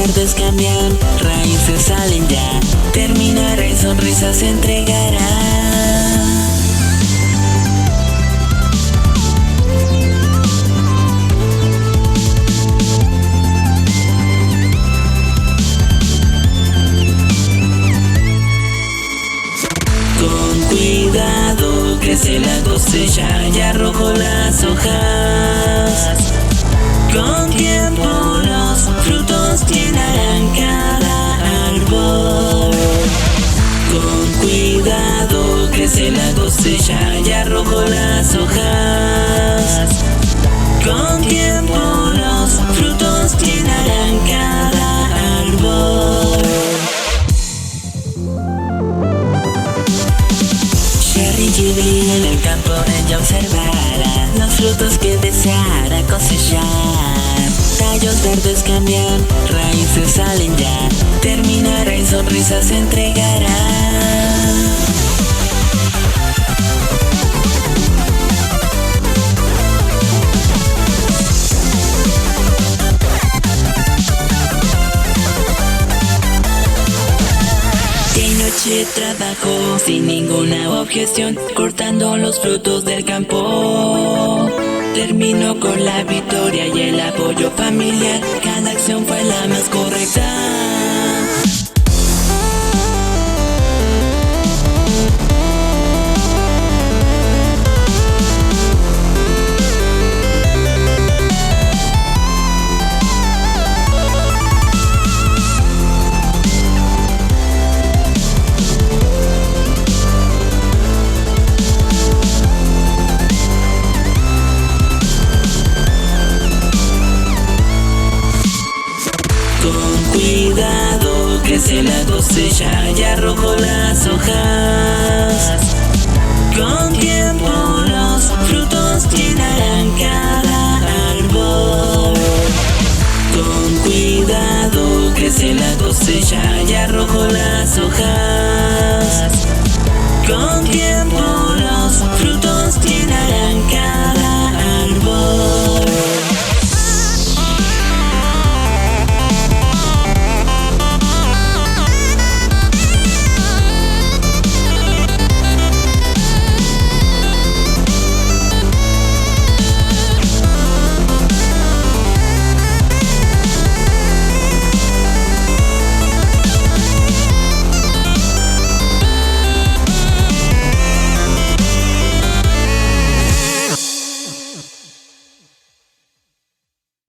verdes cambian, raíces salen ya, terminará y sonrisas se entregará. Con cuidado crece la cosecha y arrojo las hojas. Con tiempo los frutos llenarán cada árbol. Con cuidado crece la cosecha y arrojo las hojas. Con tiempo los frutos llenarán cada árbol. Cherry Ghibli en el campo ella observará los frutos que deseara cosechar. Tallos verdes cambian, raíces salen ya, terminará y sonrisas se entregará. Trabajo sin ninguna objeción, cortando los frutos del campo. Terminó con la victoria y el apoyo familiar, cada acción fue la más correcta. Cuidado, crece la cosecha y arrojo las hojas. Con tiempo los frutos llenarán cada árbol. Con cuidado, crece la cosecha y arrojo las hojas.